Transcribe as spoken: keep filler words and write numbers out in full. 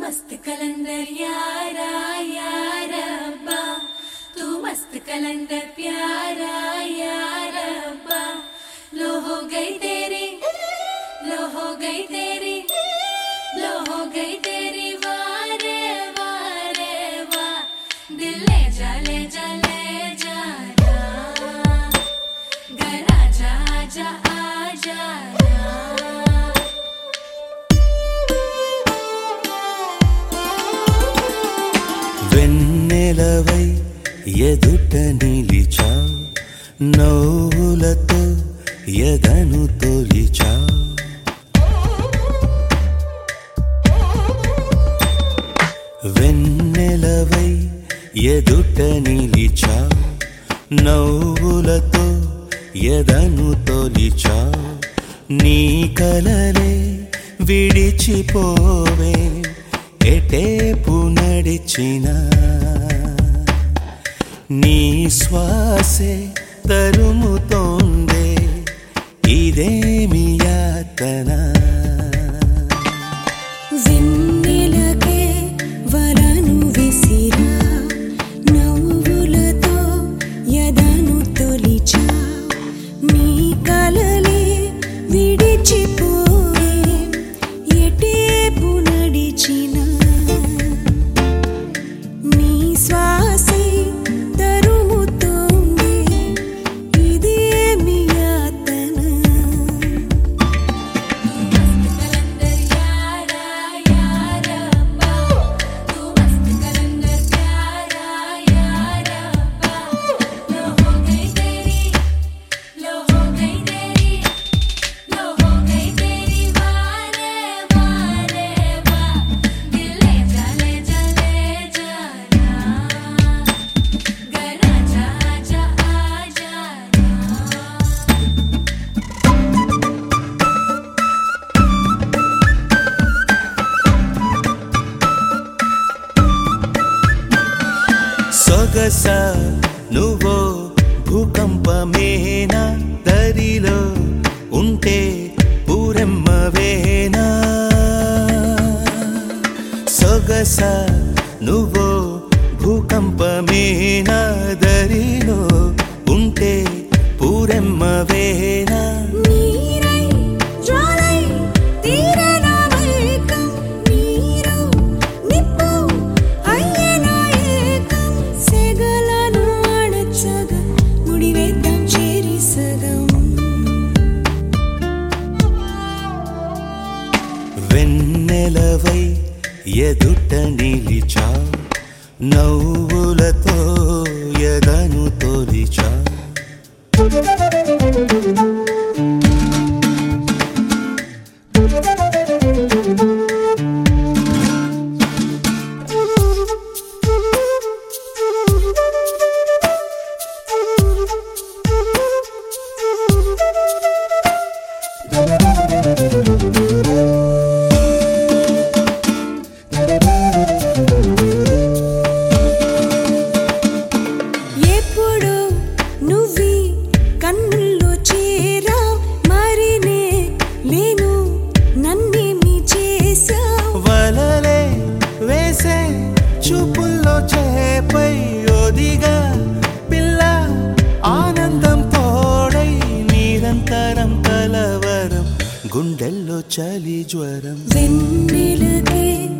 मस्त कलंदर यारा यारा अब्बा, तू मस्त कलंदर प्यारा यारा अब्बा। लो हो गई तेरी, लो हो गई तेरी, लो हो गई तेरी वारे वारे वाह। दिल ले जा ले जा ले जा ना, घर आजा आजा आजा ना। వెన్నెలవై ఎదుట నిలిచా, నవ్వులతో ఎదను తొలిచా. వెన్నెలవై ఎదుట నిలిచా, నవ్వులతో ఎదను తొలిచా. నీ కలలే విడిచిపోవే ఎటేపు నడిచిన, నీ శ్వాసే తరుముతోందే ఇదేమి యాతన. వెన్నెలకే వలను విసిరా, నవ్వులతో ఎదను తొలిచా. నీ కలలే విడిచిపోవే ఎటేపు నడిచిన, నీ శ్వాసే తరుముతోంది ఇదేమి యాతన. कलंदर यारा यारा अब्बा, तू मस्त कलंदर प्यारा यारा अब्बा। लो हो गई तेरी, लो हो गई तेरी, लो हो गई तेरी वारे वारे वाह। दिल ले जा ले जा ले जा ना, घर आजा आजा आजा ना। సొగస నువ్వో భూకంపమేనా, దరిలో ఉంటే పూరెమ్మవేనా. సొగస నువ్వో భూకంపమేనా, దరిలో ఉంటే పూరెమ్మవేనా. నీరై జ్వాలై తీరేనా మైకం, నీరు నిప్పు అయ్యేనా ఏకం. సెగలను అణచగా ముడివేద్దాం చేరి సగం. వెన్నెలవై ఎదుట నిలిచా, నవ్వులతో ఎదను తొలిచా. ఎప్పుడు నువ్వి కన్నుల్లో చేరా, మరినే లేను నన్నేమి చేశావు. వలలే వేసే చూపుల్లో చేపై ఒదిగా పిల్ల, ఆనందం తోడై నిరంతరం కలవరం, గుండెల్లో చలి జ్వరం. వెన్నెలకే